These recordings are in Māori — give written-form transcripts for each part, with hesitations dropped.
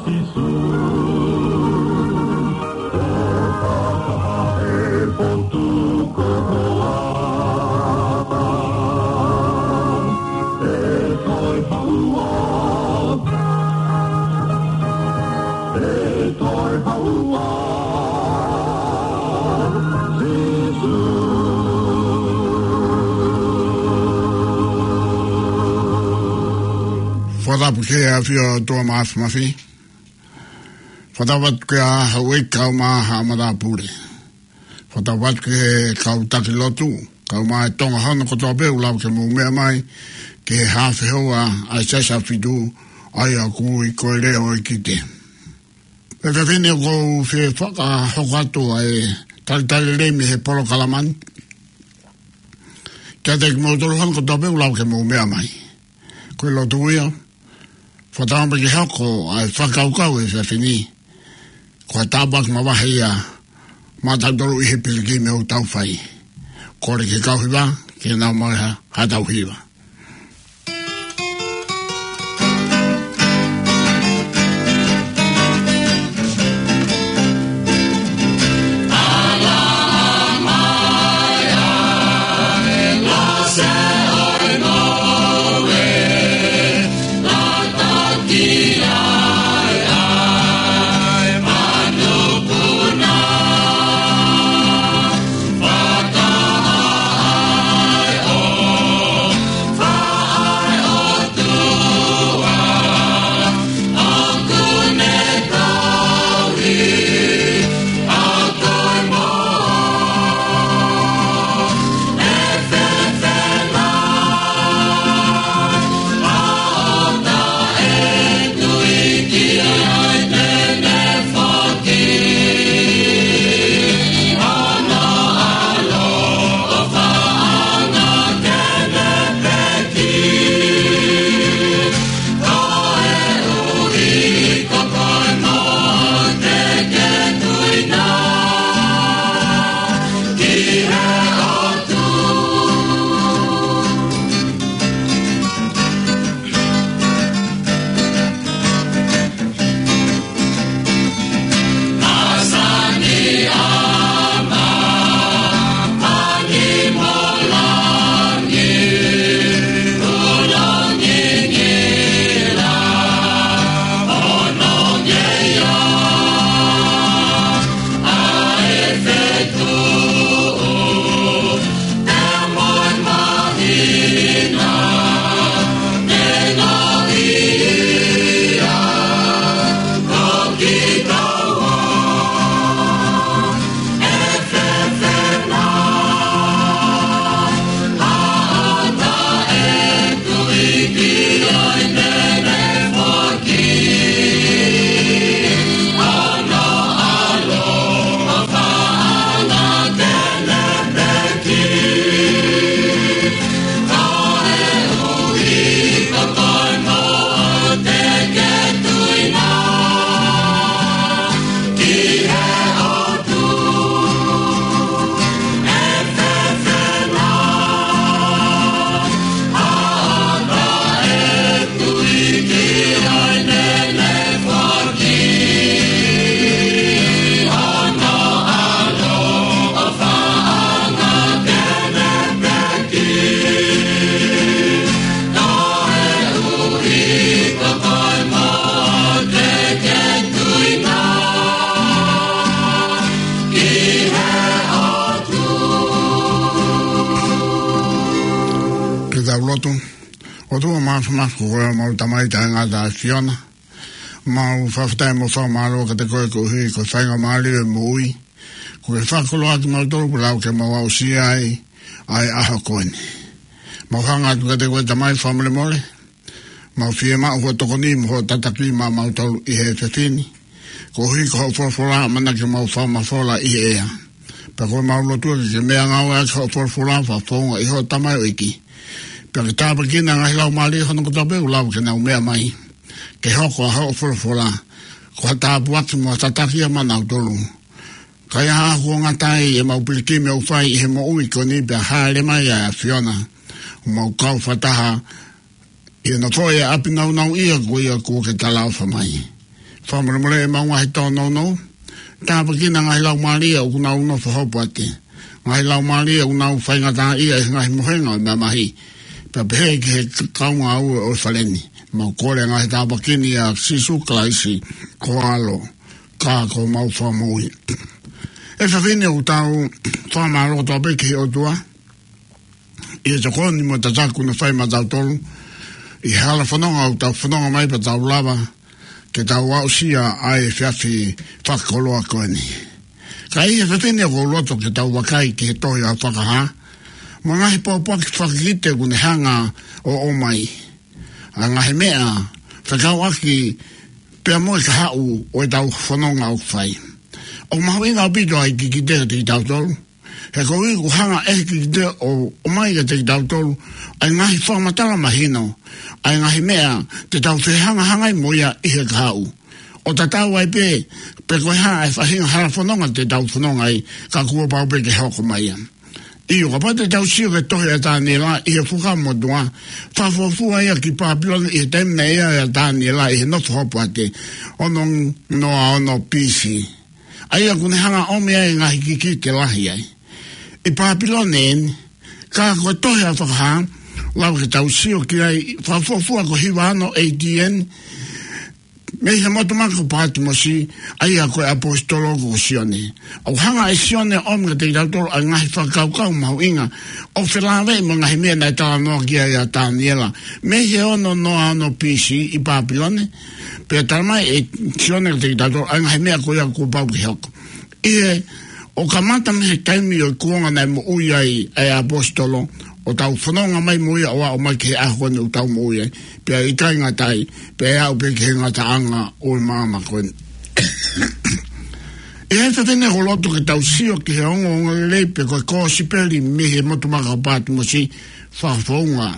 Fada porque a fio to mas mafi. Fada wat ke a hawe ka ma ha mada pure. Fada wat ke ka takilotu ka ma tonga hana ko to be ula ke mo me mai ke ha fe ho a sa fidu ai a ku I ko le o kite. E ka vene go fe faka hokato ai tal le me he polo kalaman. Ke te mo to hana ko to be ula ke mo me mai. Ko lo tuia Fatamba ki hako ai whakaukau e whawhini. Kua tāpaki mawahi a mātautoro I he piliki me o tauwhai. Kore ke kauhiwa, ke nau mai ha tauhiwa. Mas ko mo tamai ta nga da Fiona mau faftai mo fa malo ka te ko hi ko sai nga mali mo ui ko fa ko lo at mo to ko ke mo au si ai a ko ni mo hanga ka te ko tamai family mole mau fie ma ko to ko ni mo tataki ma mau to I he fini ko hi ko for la mana ke mo fa ma fola I e pa ko mau lo tu ke me nga wa for la fa fo I ho tamai o iki Pero estaba aquí en la isla Mali, no estaba lado que no me mai. Que hoko a fola. Ko ta buatu mo ta ta kia mana tolu. Kaya ho ngatai e mau piliki me ufai he mo ui ko ni ba hale mai a Fiona. Mo kau fataha. E no foi a pina no ia ko ia ko ke tala fa mai. Whamare mole e maunga he tō no. Tāpa kina ngai lau maria o kuna uno whahopo ate. Ngai lau maria o kuna whainga tā ia e ngai mohenga o mea mahi. Pea pehe ki he kaunga au o whaleni. Mau kore ngai tāpa kini a sisu klaisi ko alo. Kā ko mau whamui. E whawhine o tāu whamaro tāpe ki o tua. Ia te koni mo tataku na whai ma tau tolu. I hala whanonga o tau whanonga mai pa tau lava. Ke tau au sia ai whiawhi whakoloa koeni. Ka ia whawhine o loto ke tau wakai ki he tohi a whakaha. Mo ngahi pōpaki whakikite kune hanga o mai. A ngahi mea whakau aki pia moe ka hau o e tau whanonga o whai. O mahuinga o pito ai ki te te tau tolu. He ko iku hanga ki te o mai ka te tau tolu. Ai ngahi whamatala mahino. Ai ngahi mea te tau whihanga hangai moia i he kahau. O ta tau ai pe koe hanga ai whahinga hara whanonga te tau whanonga ai ka kua pau pe ke hoko mai an. Iyo ka pate tau sio ke tohi a tāne la i he whuka modua. Whawhawhua ia ki Papilon i he temna ia a tāne la i he nofu hopu ate. Ono noa ono pisi. Aia kune hanga omea i ngahi kiki te lahi ai. I Papilon en, ka koe tohi a whakaha, lau ke tau sio ki ai, whawhawhua ko hiwa ano ATN, me he motumako pāti mosi, aia koe apostolo ko sione. Au hanga e sione omga te tautoro a ngahi whakaukau mahu inga, o whilawe mo ngahi mea nai tala noa ki ai a tāniela. Me he ono noa ano PC i Papilone, pia talamai e sione te tautoro a ngahi mea koe a kupau ki hoko. Ie, o kamata me he taimi o kuonga nei mo ui ai apostolo, o tau whanonga mai moia o mai ke ahone o tau moia. Pea i kai ngatai, pea au pe ke ngata anga o mama koen. E hei whawhene ho loto ke tau sio ki he ongo lei pe koe ko sipeli me he motumaka o pāti mo si whawhaunga.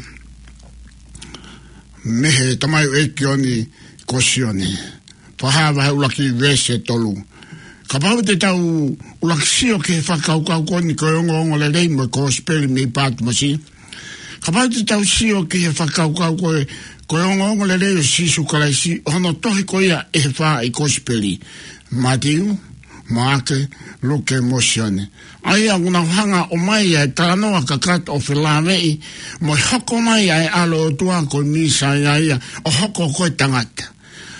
Me he tamai o eki oni ko sione. Whahawa he ulaki vese tolu. Ka pau te tau ulaksio ke whakaukau koni koe ongo le rei mo ko speri me pātu masi. Ka pau te tau sio ke whakaukau koe ongo le rei o sisu karaisi hono tohi koea e he wha i ko speri. Matiu, maake, luke mosione. Aia una hanga o mai ai tānoa ka kata o whilawei mo hoko mai ai alo o tua koe misa ia o hoko koe tangata.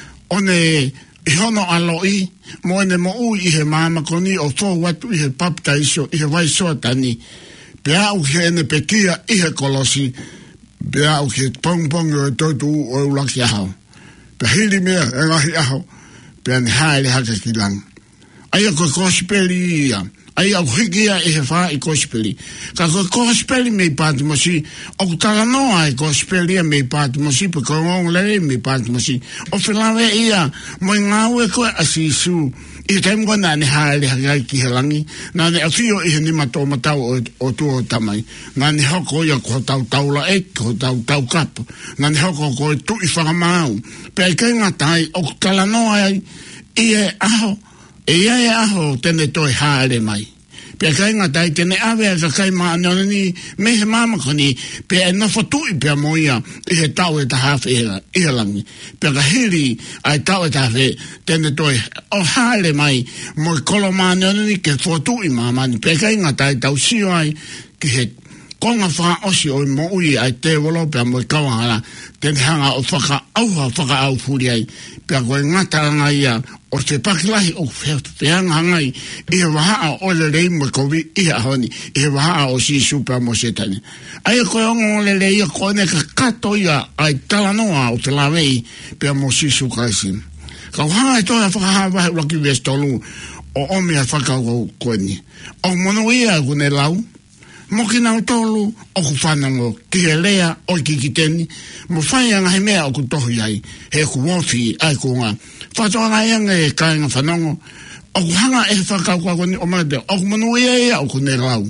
One i hono aloi, mo ene mo ui i he mama koni o fo watu i he papta iso, i he waisoa tani. Pea au ke ene pekia i he kolosi, pea au ke pongpong o totu o ulaki ahau. Pea hili mea e ngahi ahau, pea ni haere haka ki lang. Aia koe kospeli ia, aia au hikia i he wha i kospeli. Ka koe kospeli mei pāti mosi, o kutala noa i kospeli ia mei pāti mosi, pe koe ngongo lere mei pāti mosi. O whilawe ia, mo i ngāwe koe asisu, i he taimu koe nāne haere hakai ki he langi, nāne awhio i he nima tō matau o tū o tamai, nāne hoko ia ko tau taula ek, ko tau kapo, nāne hoko ko tu i whakamau, pe ai kai ngatai, o kutala noa ai, i e aho, e ia e aho tene toi haere mai. Pea kai ngatai tene awe ka kai maanoni me he mamakoni pea e nafotui pea moia i he tau e tahawhi i he langi. Pea ka hiri ai tau e tahawhi tene toi o haere mai mo i kolo maanoni ke fotui mamani. Pea kai ngatai tau sio ai ki he konga wha osi o i mo ui ai te wolo pea mo i kawangara tene hanga o whaka au furi ai. Pea koe ngatanga ia o te pakilahi o whianga hangai i he wahaa o le rei mo kovi i he ahoni i he wahaa o si super mo setane. Aia koe ongo le rei a kone ka kato ia ai talanoa o te lawei pea mo si sukaisi. Ka whanga e toa whakahawahe waki vestolu o omea whakau koeni. O mono ia kune lau. Moki nau tolu o ku whanango ki he lea o ki kiteni mo whaianga he mea o ku tohi ai he ku wofi ai ku ngā whatoanga ianga e kāinga whanango o ku hanga e whakau kwa koni o mate o ku manu ia o ku ne lau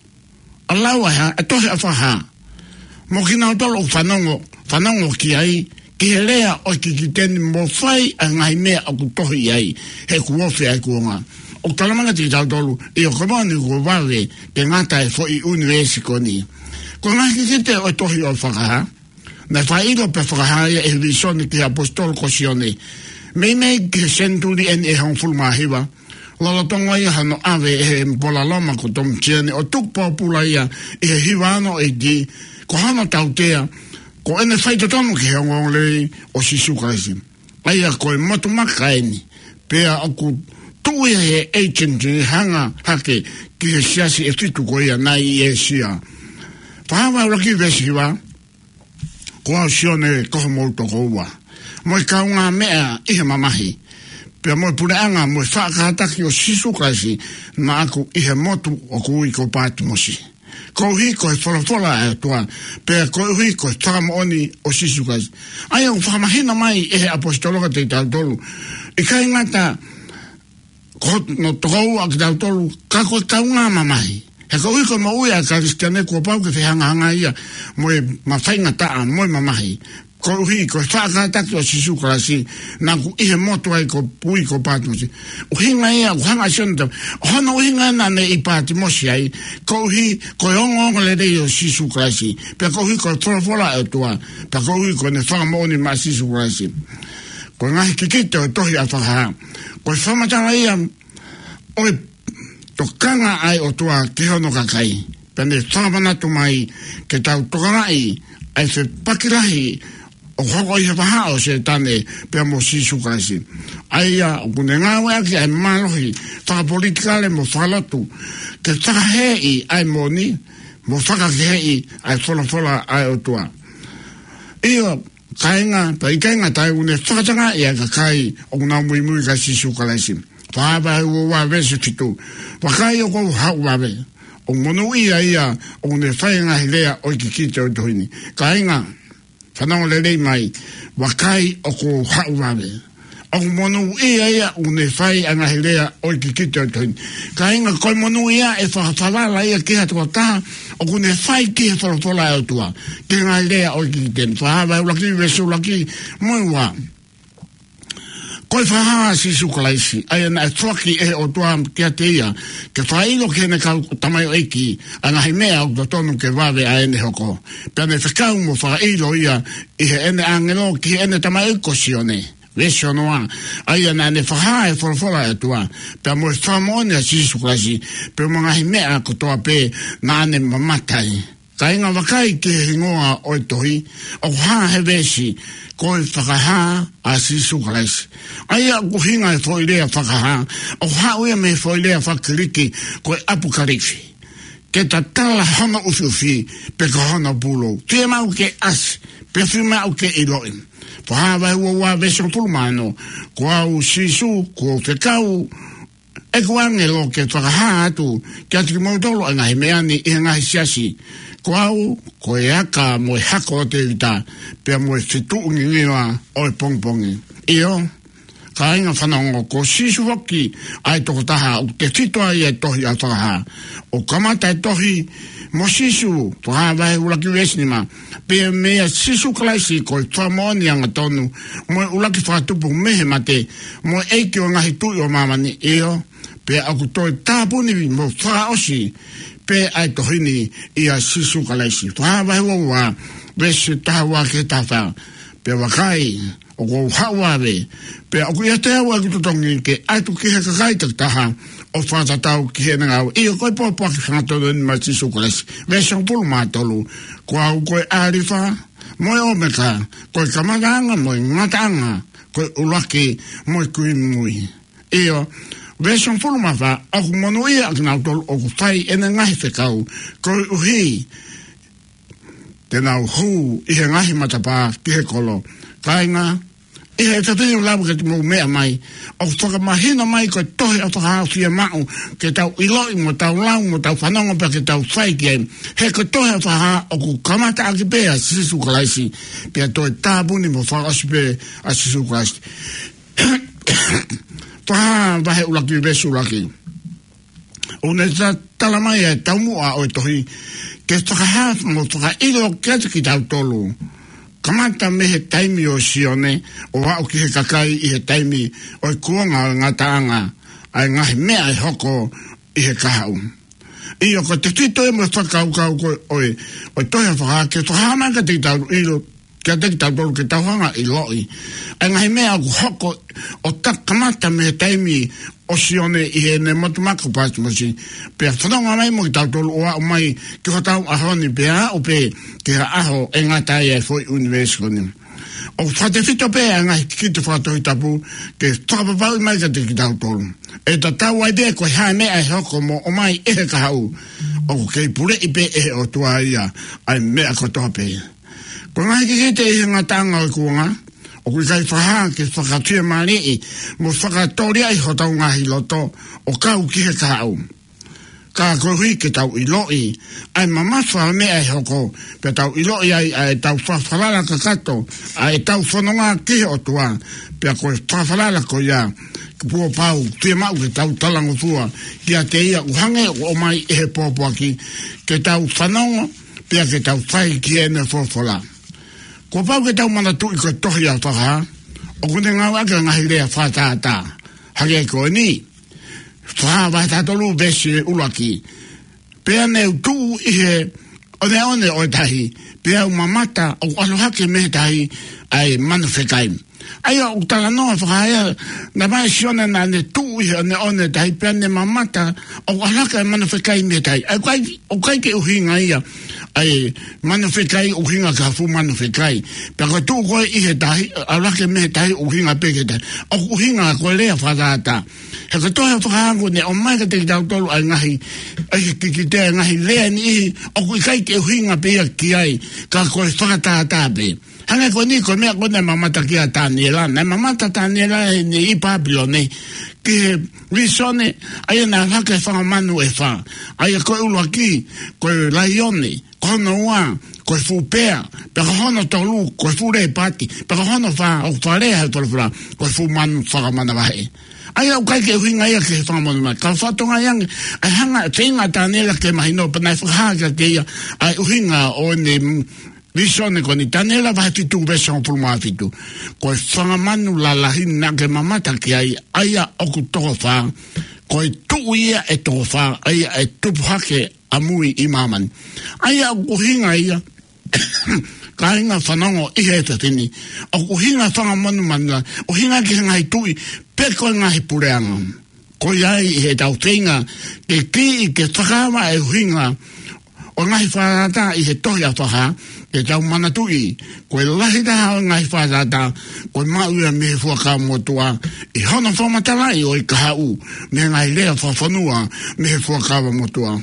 a lau a tohi a whaha moki nau tolu o whanango ki ai ki he lea o ki kiteni mo whai a ngai mea o ku tohi ai he ku wofi ai ku ngā o talamanga te tau tolu, i o komani ko wale, te ngata e fo i universi koni. Ko ngaki kite o tohi o whakaha, na whairo pe whakaha e visone ki apostol ko sione, me ke senturi en e hong fulmahiwa. Lolo tonga ia hano ave e mpola loma ko tom tiene o tuk popula ia e hiwano e di ko hano tautea ko ene whaita tonu ki hongong lei o sisukaisi. Aia ko e motu makaini pea aku tuia e agent hanga hake ki he siasi e fitu ko ia nai e sia. Pahawa raki vesiwa ko au sione koho mouto ko ua. Moi kaunga mea ihe mamahi. Pea moi pureanga moi whakahataki o sisukaisi na aku ihe motu o kui ko pātu mosi. Ko hi ko e wholafola e tua, pea ko hi ko e whakamooni o sisukaisi. Ai au whakamahina mai e he apostoloka te tautolu. I kai ngata no tokou a ki tautolu, ka ko kaunga mamahi. He ko hi ko maui a karistiane kua pau ke whihanga ia, moi mawhainga taa, moi mamahi. Ko hi ko whakahataki o sisukaisi, na ku ihe motu ai ko pui ko pātu mosi. Uhinga ia, uhanga sionta, hana uhinga na ne i pāti mosi ai, ko hi ko ongo le rei o sisukaisi, pia ko hi ko wholafola e tua, pia ko hi ko ne whakamooni ma sisukaisi. Ko ngahi kikite o tohi a whakaha, ko whamatanga ia, oi to kanga ai o tua ki hono kakai, pia ne whakamanatu mai ke tau tokarai, ai se pakirahi, o hoko i hapaha o se tane pia mo sisukaisi. Aia, o kune ngāwe aki ai malohi, whakapolitikale mo whakalotu, ke whakahei ai moni, mo whakahei ai whola ai o tua. Iyo, kainga, pa i kainga tai une whakatanga i a kakai o kuna mui ka sisukaisi. Whahapai ua wawe se titu, wakai o kou hau wawe, o monu ia, o kune whainga hilea o kikite o tohini. Kainga, whanau le rei mai, wakai o ko hau wawe. O monu ia une whai anga hirea o kikite o tohini. Ka inga koi monu ia e whakawhala ia ki hatu o taha, o kune whai ki he whalafola e o tua. Ki ngā hirea o kikite. Whahawa ulaki, wesu ulaki, mui wa. Koi whahaa sisukalaisi, aia na e tuaki e o tua kia te ia, ke whailo ke ne kau tamai o eki, anga hei mea o tonu ke wawe a ene hoko. Pea me whakau mo whakailo ia, i he ene angelo ki ene tamai o kosione. Vesio noa, aia na ne whahaa e whalafola e tua, pea mo e whamone a sisukalaisi, pea mga hei mea kotoa pe na ane mamatai. Ka inga wakai ke hingoa o tohi, o haa he vesi, ko e whakaha a sisukalaisi. Aia ku hinga e whoilea whakaha, o haa uia me whoilea whakiriki, ko e apukarifi. Ke ta tala hana ufiufi, pe ka hana pulo. Tia mau ke asi, pe whimau ke iloin. Whahawa ua wa veso pulmano, ko au sisu, ko whekau, e kuange lo ke whakaha atu, ke ati ki mautolo anga he meani i ngahi siasi. Ko au, ko e aka mo e hako o te ita, pia mo e fitu ngingiwa o e pongpongi. Iyo, ka inga whanongo, ko sisu hoki ai toko taha, o te fitoa i e tohi a whakaha. O kamata e tohi, mo sisu, whahawai ulaki vesnima, pia mea sisu kalaisi ko e whamoni anga tonu, mo e ulaki whakatupu mehe mate, mo e eiki o ngahi tui o mamani. Iyo, pia aku toi tāpuni mo whakaosi, pe ai tohini i a sisukalaisi. Whahawa hewa ua, wesi tahawa ke taha, pe wakai, o kou hawawe, pe aku ia te hawa ki tutongi ke aitu ki he kakai taha, o whatatau ki he ngau, i o koi pōpua ki whangatolu ni ma sisukalaisi. Wesi o pulu mātolu, ko au koe āriwha, moe omeka, koe kamaranga, moe ngatanga, koe ulaki, moe kui mui. Iyo, Vesong fulu mafa, aku monu ia aki nautol o ku whai ene ngahi whekau, koi uhi, te nau hu, ihe ngahi matapā, ki he kolo, kainga, ihe e tatini ulabu ke te mou mea mai, o whakamahina mai koe tohi a whakahawhia mau, ke tau iloi mo tau lau mo tau whanonga pa ke tau whai ki em, he koe tohi a whaha o ku kamata aki pēa sisu kalaisi, pia toi tāpuni mo whakasi pē a sisu kalaisi. Paha vahe ulaki vesu ulaki. O ne tala mai e taumua o e tohi, ke whakahaaf mo whakailo kia ki tau tolu. Kamata me he taimi o sione, o wau ki he kakai i he taimi o e kuonga o ngataanga, ai ngahi mea e hoko i he kahau. I o ko te tito e mo whakaukau koe o e tohi a whakaha, ke whakamaka te tau ilo kia te tau tolu ke tauhanga I loi. Ai ngai mea ku hoko o takamata me taimi o sione I he ne motumaka pāti mosi. Pea whanonga mai mo ki tau tolu oa o mai ki ho tau ahoni pea o pe ki ha aho e ngatai e foi universikoni. O whate whito pea ngai ki te whatohi tapu ke whakapapau mai ka te ki tau tolu. E ta tau ai pea koe hae mea e hoko mo o mai ehe ka hau. O kei pure I pe ehe o tua ia ai mea kotoa pea. Ko ngai ki te ihi ngatanga o kuonga, o kui kai whaha ke whakatia marii, mo whakatoria I ho tau ngahi loto, o kau ki he kau. Ka kohui ke tau I loi, ai mamaswa mea I hoko, pe tau I loi ai tau whawhalala ka kato, ai tau whanonga ki he o tua, pe koe whawhalala ko ia, pua pau, tia mau ke tau talango fua, kia te ia uhange o mai ehe pōpuaki, ke tau whanonga, pe ke tau whai ki ene whawhala. Ko pau ke tau mana tu I ko tohi au whaka, o kune ngau ake ngahi rea whātātā. Hake ko ni, wha wātātolu vesi ulaki. Pea neu tu I he, one o tahi, pea umamata, o alohake me tahi, ai manu whekai. Ai o tala noa whakaia, na mai sione na ne tu I he one tahi, pea ne mamata, o alohake manu whekai me tahi. Ai o kai ke uhinga ia, ai manu whekai uhinga ka fu manu whekai. Pea ko tu koe I he tahi, alohake me tahi uhinga peke tahi. O uhinga koe lea whakata. He ka tohe whakaangu ne o mai ka te tau tolu ai ngahi, ai kikitea ngahi lea ni o kui kai ke uhinga pea ki ai, ka koe whakata pe. Hanga ko ni ko mea kone mamata ki a tāniela. Nei mamata tāniela ni I Papilone. Ki risone, aia nā hake whakamanu e wha. Aia koe ulua ki, koe laione, kono ua, koe fupea, peka hono tolu, koe fure pati, peka hono wha, o wharea hau tolu whara, koe fu manu whakamana wahe. Aia o kai ke uhinga ia ke whakamanu mai. Ka whatonga iange, ai hanga, te inga tāniela ke mahino, panai whakahaka ke ia, ai uhinga o ne Visone ko ni tanela vai fitu beso por ma fitu. Ko whangamanu la lahin na ke mamata ki ai aia oku toko wha. Ko tu ia e toko wha, aia e tupu hake amui I maman. Aia oku hinga ia, ka hinga whanongo I he tatini. Oku hinga whangamanu manila, o hinga ki ngai tui, peko ngai pureanga. Ko iai he tau tinga, ke ki ke whakama e hinga, o ngai whanata I he tohi a whaka, ke tau manatui, koe lahi taha o ngai whātata, koe mauia me fuaka motua, I hono whamatawai o I kahau, me ngai lea whawhanua me fuaka motua.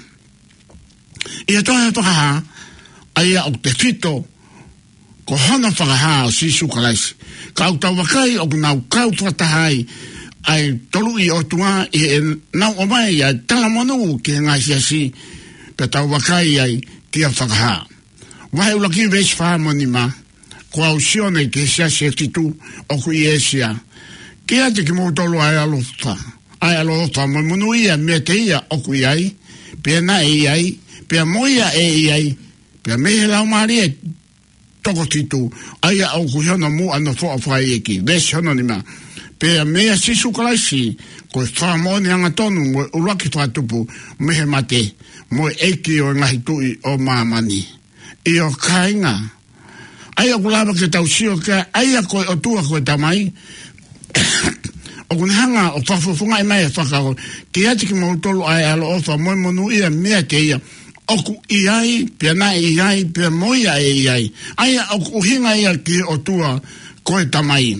I a tohe whakaha, aia o te whito, ko hono whakaha o sisu kalaisi. Ka au tau wakai o nau kau whatahai, ai tolu I o tua, I e nau o mai ai talamonu ki ngai siasi, pe tau wakai ai kia whakaha. Wahe ulaki vesi whaamoni ma, ko au sione ke sia se titu o ku iesia. Kia te ki moutolu ai alofa. Ai alofa mo munu ia me te ia o ku iai, pia na e iai, pia moia e iai, pia mehe lau maari e toko titu, ai au ku hiono mu ano fo a whai eki, vesi hono ni ma. Pia mea sisu kalaisi, ko whaamoni anga tonu mo ulaki whatupu, mehe mate, mo eki o ngahi tui o maamani. I o kainga. Aia kulaba ke tau sio ka, aia koe o tua koe tamai. O kunhanga o whafufunga I mai e whakao, ki ati ki mautolu ai alo ofa, moi monu ia mea te ia. Oku iai, pia na iai, pia moia e iai. Aia oku hinga ia ki o tua koe tamai.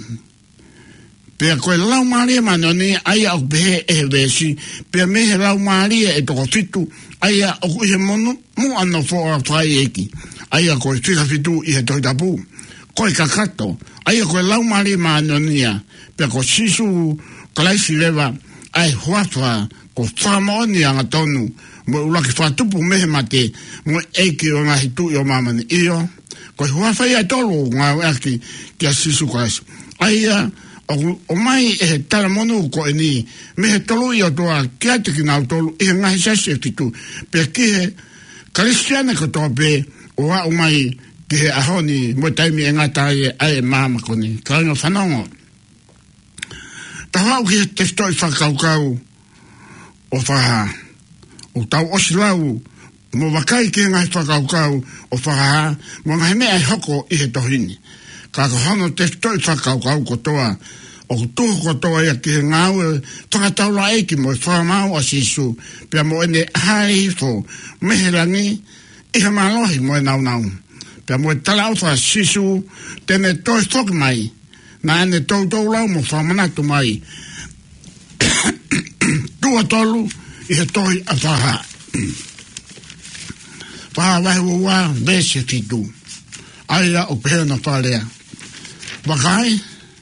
Pia koe lau maaria manoni, aia oku pehe e vesi, pia mehe lau maaria e toko fitu, aia oku ihe monu, mu ano fo a whai eki. Aia koe whika fitu I he toi tapu. Koe kakato. Aia koe lau maari maanonia. Pea ko sisu kalaisi lewa. Ai huafwa ko whamaoni anga tonu. Mo ulaki whatupu mehe mate. Mo eki o ngahi tu I o mamani. Iyo. Koe huafwa ia tolu ngā waki kia sisu kalaisi. Aia o mai e he taramonu ko e ni. Me he tolu I o toa kia teki nau tolu. I he ngahi sasi e fitu. Pea ki he Kristiane ko toa pe. O a o mai ki he ahoni mo taimi e ngata ai mama koni. Kainga whanongo. Tahau ki he te stoi whakaukau o whaha. O tau osilau mo wakai ki he ngai whakaukau o whaha. Mo ngai mea hoko I he tohini. ka hono te toi whakau kotoa, o tuho kotoa ia ki ngāu, whakataula eki mo whamau a sisu, pia mo ene hai fo, meherangi, iha malohi mo e nau. Pia mo e talau wha sisu, tene toi whoki mai, na ene tau lau mo whamanatu mai. Tua tolu, iha toi a whaha. Whaha wahi ua, vese fitu. Aia o pēr na whalea. Wakai,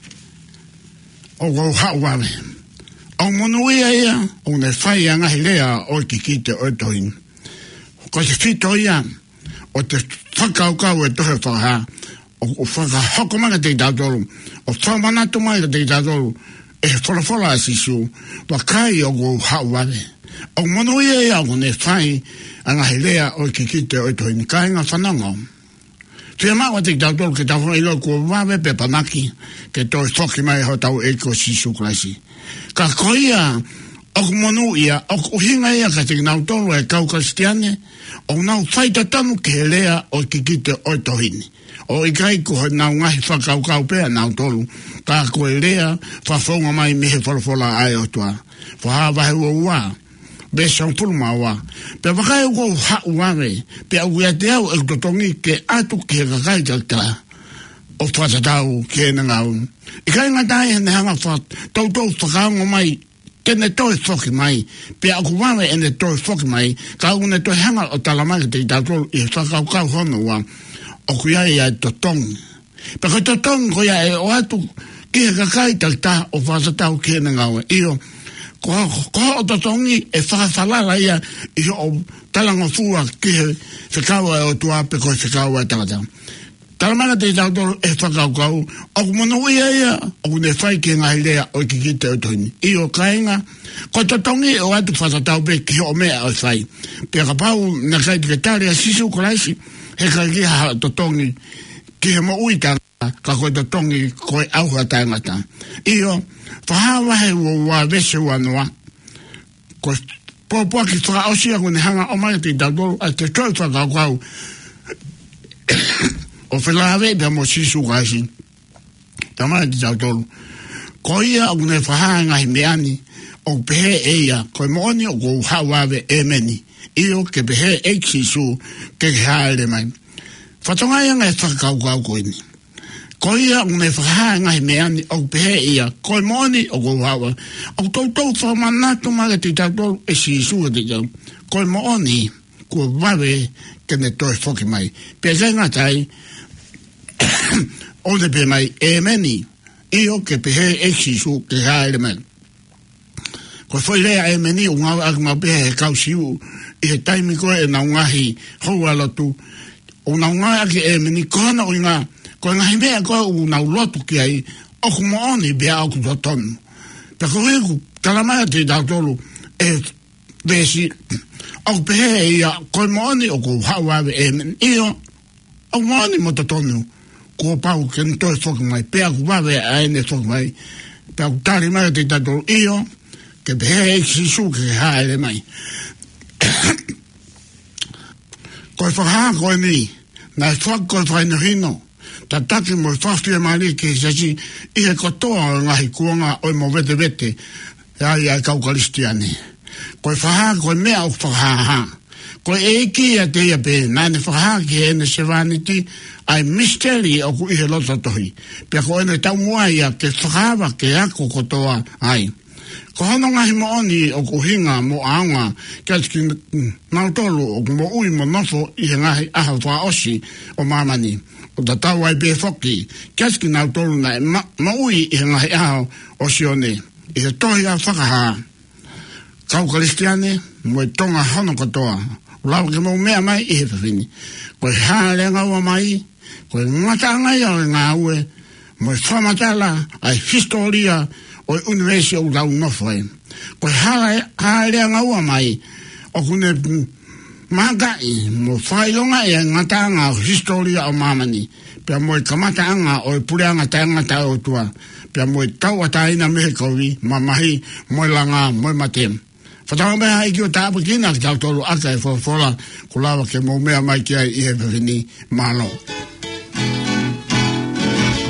o go hauawe. O monuia ia, o ne whai angahi lea o ki kite o tohin. Ko se fito ia, o te whakaukau e tohe whaha, o whakahokomanga te tātolu, o whamanatu mai te tātolu, e whalafola asisu, wakai o go hauawe. O monuia ia, o ne whai angahi lea o ki kite o tohin. Kainga whanango. Tia mawa te tātolu ke tawhana ilo kua wawe pe panaki ke toi whoki mai ho tau eko sisu klaisi. Ka koia o monu ia, o uhinga ia ka te nau tolu e kau kristiane, o nau whaita tanu ke lea o ki kite o tohini. O ikai ko nau ngahi whakaukau pea nau tolu, ka koe lea whawhonga mai mehe whalafola ai o tua. Whahawahe ua. Besa un pulma wa pe vakai go hauawe pe au ia te au e totongi ke atu ke kakai ta o fata tau ke na ngau i kai ngatai ne hanga fat tau whakaongo mai tene toi whoki mai pe au wawe ene toi whoki mai ka une toi hanga o talamai te tātolu i whakaukau hono wa o kuia ia totongi pe kai totongi ko ia e o atu ke kakai ta o fata tau ke na ngau iyo ko o totongi e whakawhalala ia i o talanga fua ki se kaua e o tuape ko se kaua e tangata. Talamana te tātoro e whakaukau, o kumonuia ia, o ne whai ki ngahi lea o ki kite o tohini. I o kainga, ko totongi o atu whakatau pe ki o mea o whai. Pea ka pau na kai te tare a sisu kolaisi, he kai ki ha totongi ki he mo uitanga, ka koe totongi koe auha tangata. I o, whahawahe ua vese ua noa. Ko pōpua ki whakaosia kone hanga o mai te tātoro a te toi whakaukau. O whelawe pia mo sisu kaisi. Tamai te tātoro. Ko ia o kone whahaa ngahi meani o pehe eia koe mooni o kou hauawe e meni. Io ke pehe e sisu ke haere mai. Whatongai anga e whakaukau koe ni. Ko ia une whahaa ngahi meani o pehe ia, koe mooni o kou hawa. O tautou whamanatu maga te tātolu e sisu te jau. Koe mooni, kua wawe kene toi whoki mai. Pea kai ngatai, o ne pe mai e meni, io ke pehe e sisu ke haere mai. Koe whoi lea e meni o ngau ak mau pehe e kau siu, i he taimi koe e nau ngahi hou alotu. O nau ngahi e meni kohana o ngā, ko ngahi mea koe u nau lotu ki ai, o ku mooni bea au ku totonu. Pea ko hiku, talamaya te tātolu, e vesi, au pehe ia, koe mooni o ku hauawe e men, iyo, au mooni mo totonu, ko pau ke nitoi whoki mai, pea ku wawe a ene whoki mai, pea ku tari mai te tātolu, iyo, ke pehe e sisu ke haere mai. Koe whakaha koe ni, nai whak koe whainahino, ta taki mo whawhia mali ke sasi i he kotoa o ngahi kuanga o mo vete vete ai ai kaukaristiani. Koe whaha, koe mea o whakaha. Koe e ki a te ia pe, nane whakaha ki ene sevaniti ai misteri o ku i he loto tohi. Pea ko ene tau mua ia ke whakawa ke ako kotoa ai. Ko hono ngahi mo oni o ku hinga mo aonga kiaski nautolu o ku mo ui mo nofo i he ngahi aha whaosi o mamani. O ta tau ai pe whoki, kiaski nautolu na ma ui i he ngahi aha o sione. I he tohi a whakaha. Kaukaristiane, mo e tonga hono katoa. Lau ke mo mea mai i he whawhini. Koe hālenga ua mai, koe ngatanga ia o ngā ue, mo e whamatala ai historia o universi o lau nofoi. Koe hālenga ua mai, o kune magai, mo whailonga e ngatanga o historia o mamani. Pea mo e kamataanga o e pureanga tangata o tua. Pea mo e tau ataina mehe kauri, mamahi, mo e langa, mo e matem. Whatanga mea iki o tāpu kina ki tau tolu aka e whawhora kulawa ke mo mea mai ki ai i he whawhini malo.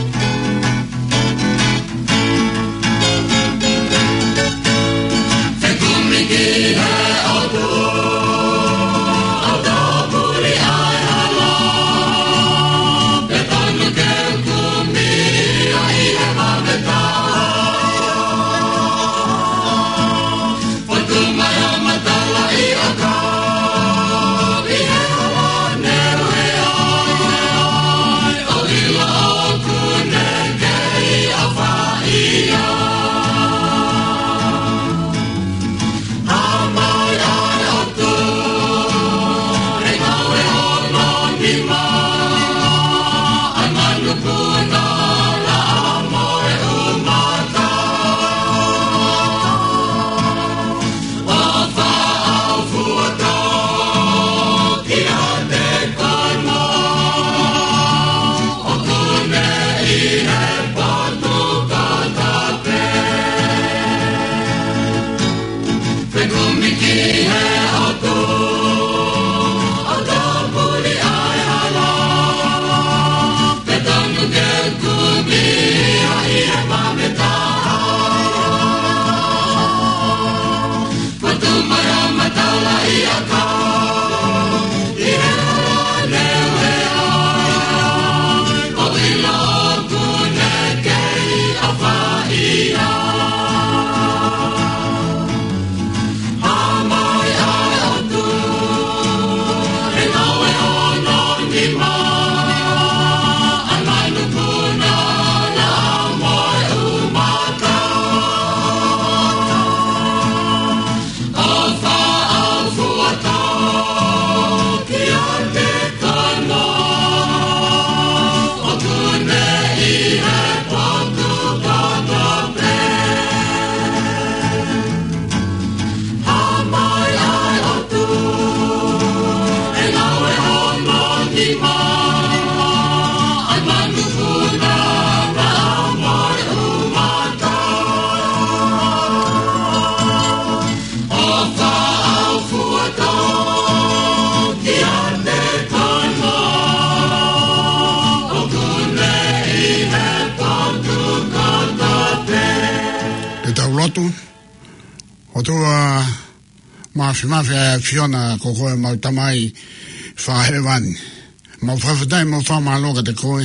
Mafia Fiona koko mau tamai whahewan. Mau whawhatai mau whamaloka te koe.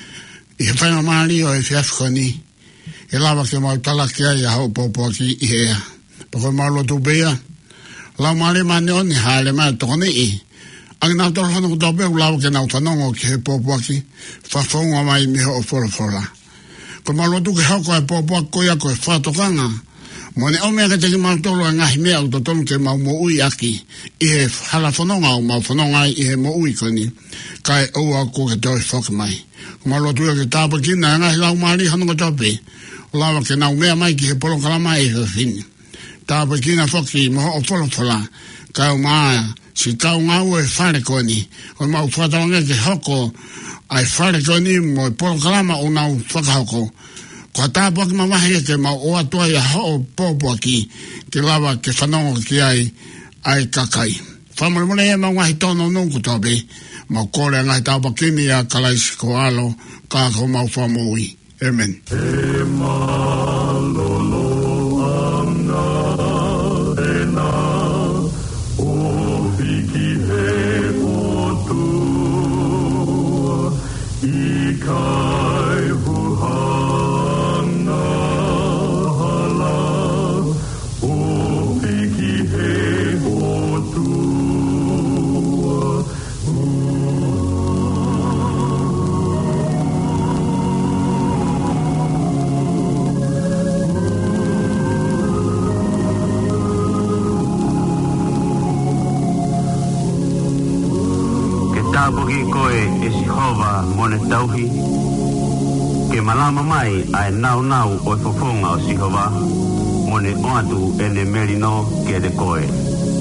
I he whainga maari o e whiafkoni. E lawa ke mau talaki ai a hau pōpua ki i hea. Pako mau lotu bea. Lau maari mani oni haere mai tokone i. Ang nau tolo whanau tau bea lawa ke nau whanongo ki he pōpua ki. Whawhaunga mai miho o whora. Ko mau lotu ke hau koe pōpua koe a koe whatokanga. Mone o mea ka teki mau tolo a ngahi mea o totonu ke mau mo ui aki. I he hala whanonga o mau whanonga i he mo ui koni. Kai au a ko ke toi whoka mai. Mau lotu ke tāpa kina a ngahi lau maari hanonga tope. Lawa ke nau mea mai ki he polo kalama e he whini. Tāpa kina whoki moho o whola. Kai o maa si tau ngau e whare koni. O mau whatawanga ke hoko ai whare koni mo e polo kalama o nau whakahoko. Ko tāpua ki mawahi e ke mau o atua i a ho pōpua ki ke lawa ke whanonga ki ai kakai. Whamuremune e mawahi tono nungu tobe, mau kore ngai tāpua kini a kalaisi ko alo, kako mau whamui. Amen. E malolo amna e na, o hiki he o tu, i kai huha. Tāpoki koe e Sihova mone tauhi, ke malama mai ai nau o e whawhonga o Sihova, mone oatu ene merino ke te koe.